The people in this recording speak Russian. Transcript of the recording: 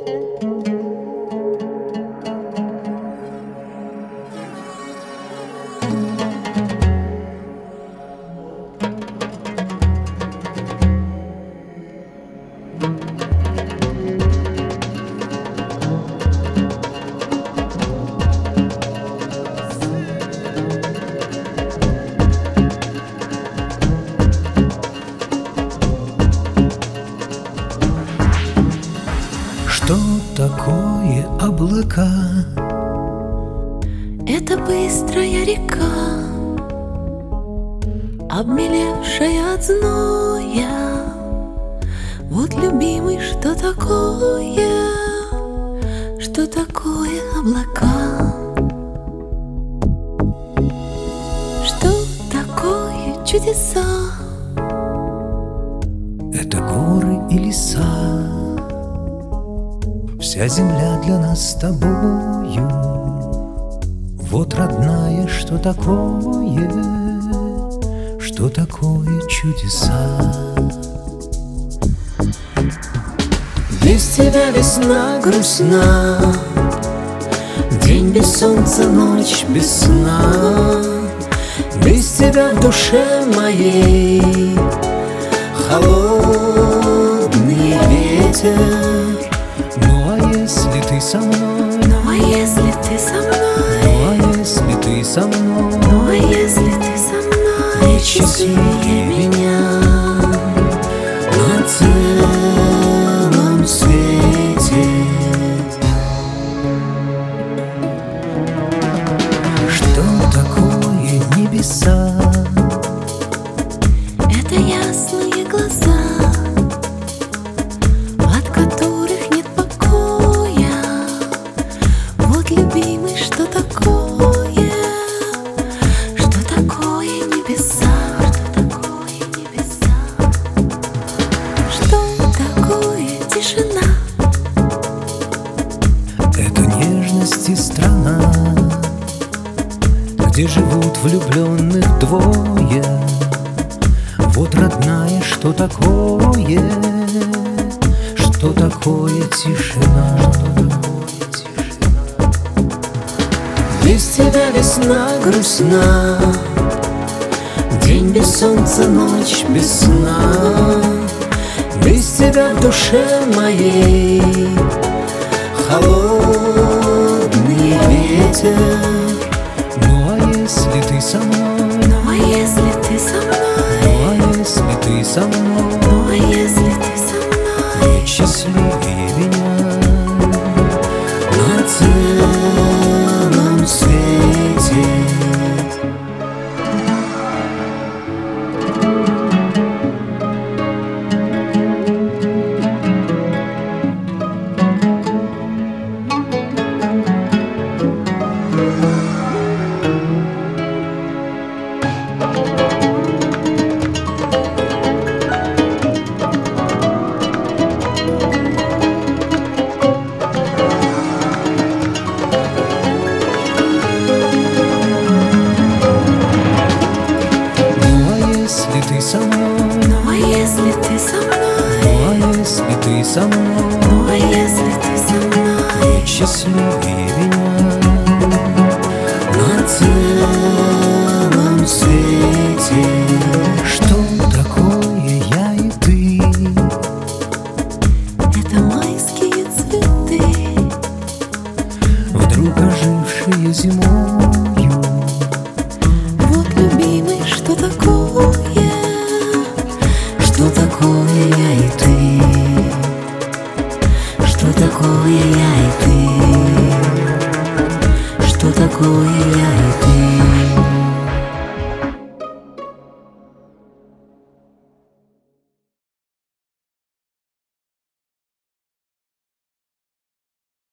Что такое облака? Это быстрая река, обмелевшая от зноя. Вот, любимый, что такое облака? Что такое чудеса? Это горы и леса. Вся земля для нас с тобою. Вот, родная, что такое чудеса? Без тебя весна грустна, день без солнца, ночь без сна. Без тебя в душе моей холодный ветер. Ну а если ты со мной? Ну а если ты со мной? Ну а если ты со мной? Ну а если ты со мной? Счастливее меня на целом свете. Что такое небеса? Это ясные глаза, от которых нет покоя. Вот, любимый, что такое небеса? Что такое тишина? Это нежность и страна, где живут влюбленных двое. Вот, родная, что такое тишина? Без тебя весна грустна, день без солнца, ночь без сна. Без тебя в душе моей холодный ветер. Ну а если ты со мной? Ну а если ты со мной? Ну а если ты со мной? Ну а если ты со мной? Счастливее меня на целом свете. Ну а если ты со мной? Ну а если ты со мной? Ну а если ты со мной? Счастливее меня на целом свете. Что такое я и ты? Это майские цветы, вдруг ожившие зимою. вот, любимый, что такое я и ты? Что такое я